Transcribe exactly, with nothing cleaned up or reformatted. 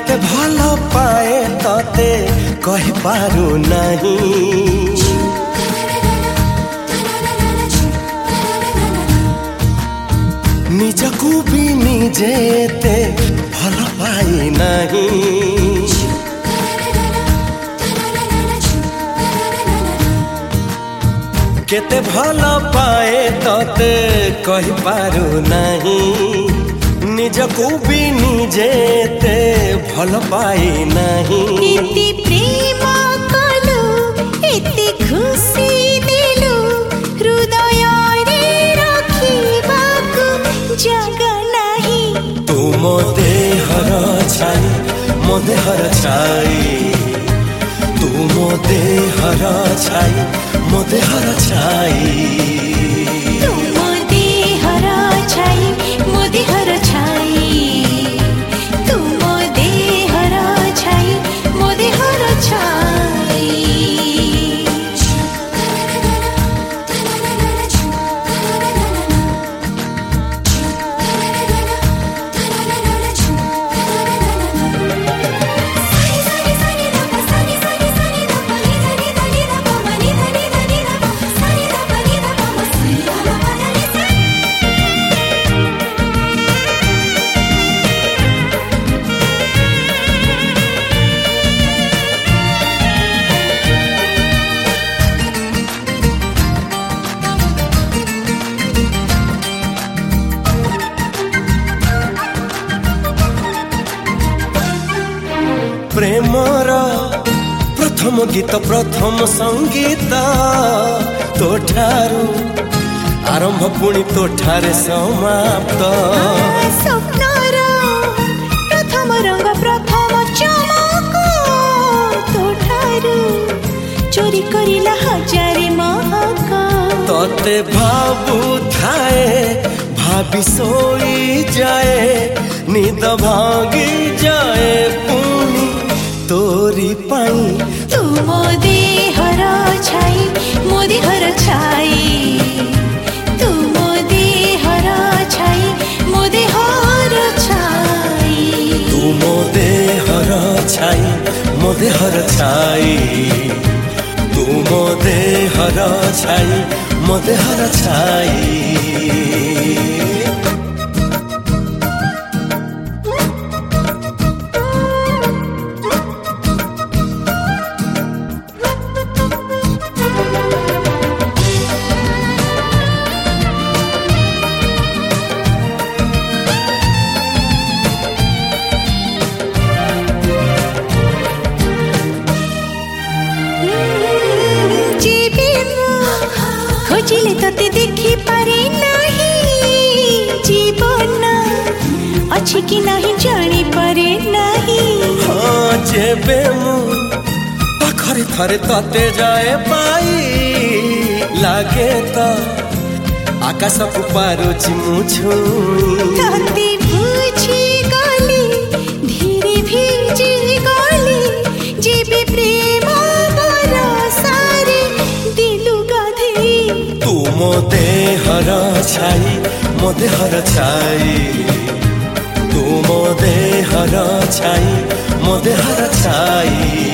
केते भल पाए तते कहि पारु नहीं निजकू भी निजे ते भल पाई नहीं केते भल पाए तते कहि पारु नहीं निजकू भी निजे ते भल पाई नहीं इति प्रेम कलु इति खुशी दिलु हृदय रे रखिबाकु जगा नहीं तू मो देहर छाई मो देहर छाई तू मो देहर छाई मो देहर छाई तू मो देहर छाई मो देहर छाई तू मो देहर छाई मो देहर छाई प्रेमर प्रथम गीत प्रथम संगीत तोठारू आरंभ पुणी तोठारे समाप्त स्वप्नर प्रथम रंग प्रथम चमक तोठारू चोरी करिला हजारे महक तते भाबु थाए भाभी सोई जाए निद भांगी जाए पुणी तोरी पाई तू मो देहर छाई मो देहर छाई तू मो देहर छाई मो देहर छाई तू मो देहर छाई मो देहर छाई तू मो देहर छाई मो देहर छाई खोजिले तते देखि पारे नहीं जीवन अच्छी कि नहीं जानी पारे नहीं हाँ जेबे मु पाखरे थरे तते जाए पाई लागे तो आकाश को पारुची मु छुई तते बुझी गली धीरे भिजी गली जेबे प्रेम बरसारे दिलु गाधे तू मो देहर छाई मो देहर छाई तू मो देहर छाई मो देहर छाई।